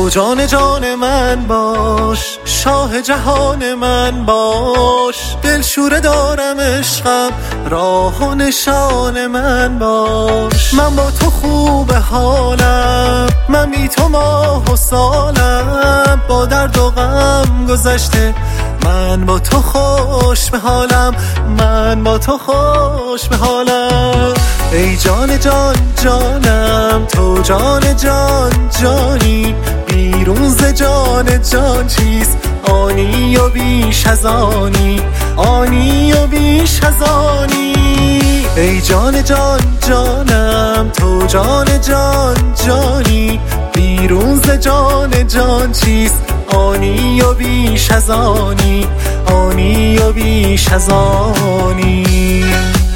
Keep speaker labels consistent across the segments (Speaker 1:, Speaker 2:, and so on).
Speaker 1: تو جان جان من باش، شاه جهان من باش، دلشوره دارم عشقم، راه و نشان من باش. من با تو خوب حالم، من بی تو ماه و سالم، با درد و غم گذشته من با تو خوش به حالم، من با تو خوش به حالم. ای جان جان جانم، تو جان جان جانی، بیرون ز جان جان چیست آنی و بیش از آنی، آنی و بیش از آنی. ای جان جان جانم، تو جان جان جانی، بیرون ز جان جان چیست آنی و بیش از آنی، آنی و بیش از آنی.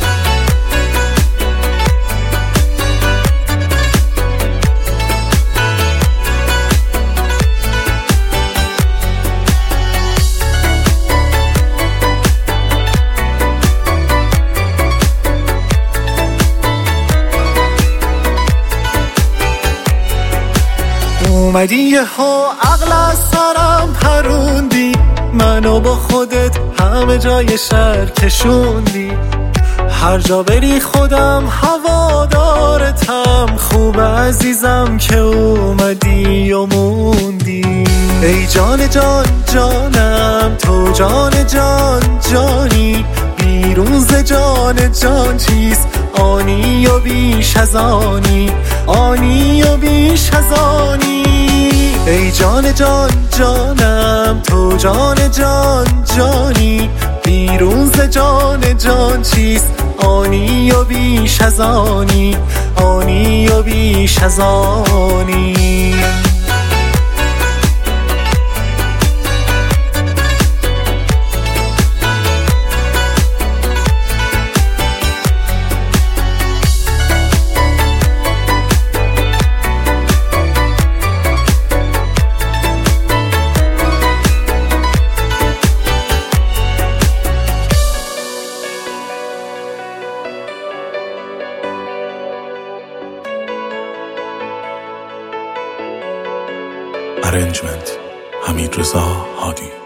Speaker 1: اومدی یه ها عقل از سرم پروندی، منو با خودت همه جای شهر کشوندی. هر جا بری خودم هوادارتم، خوب عزیزم که اومدی و موندی. ای جان جان جانم، تو جان جان جانی، بیرون ز جان جان چیست آنی و بیش از آنی، آنی و بیش از آنی. ای جان جان جانم، تو جان جان جانی، بیرون ز جان جان چیست آنی و بیش از آنی، آنی و بیش از آنی.
Speaker 2: Arrangement حمیدرضا هادی.